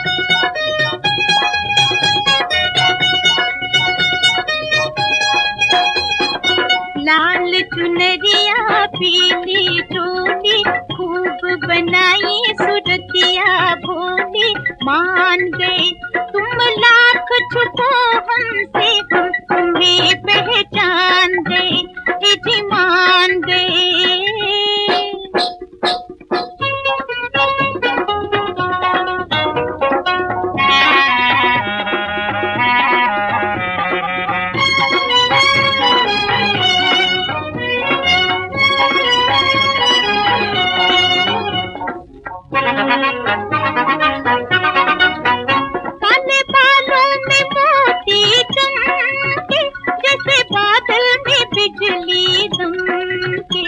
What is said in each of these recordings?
लाल चुनरिया पीली चोली खूब बनाई सुरतिया भोली। मान गए तुम लाख छुपो हमसे, हम तुम्हें पहचान गए, जी मान गए। काले बालों में मोती चमके, जैसे बादल में बिजली दमके।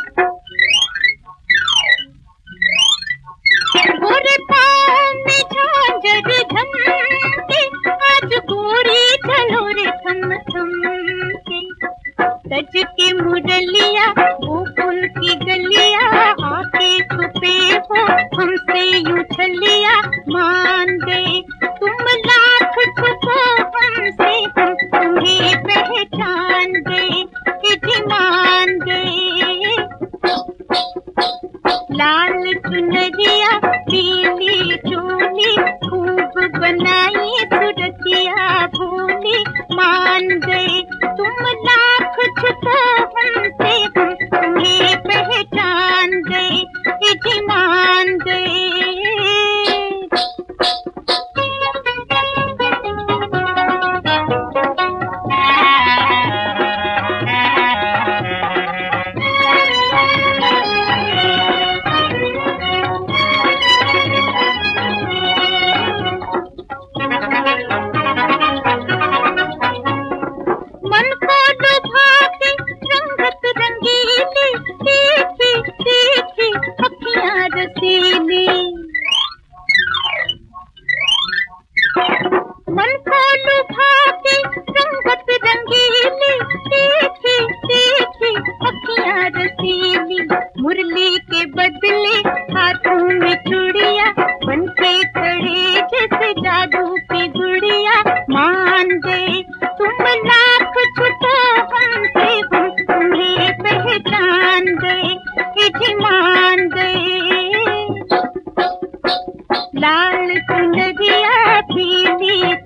गोरे पाँव में झांझर झमके, आज गोरी चलो रे थम थम के। सज के मुरलिया गोकुल की गलिया, आके छुपे हो हमसे यूं छलिया। मान गए तुम लाख छुपो हमसे, हम तुम्हें पहचान गए, जी मान गए। लाल चुनरिया पीली चोली खूब बनाई सुरतिया भोली। मान गए तुम लाख छुपो हमसे, हम तुम्हें पहचान गए, जी मान गए। मन को लुभाते रंगत रंगीली, तीखी तीखी अखियां रसीली। मन को लुभाते रंगत रंगीली, तीखी तीखी अखियां रसीली। मुरली के बदले हाथों में चूड़िया, बन के खड़े जैसे जादू की गुड़िया। मान गए तुम लाख छुपो हमसे, हम तुम्हें पहचान गए, जी मान गए। लाल चुनरिया पीली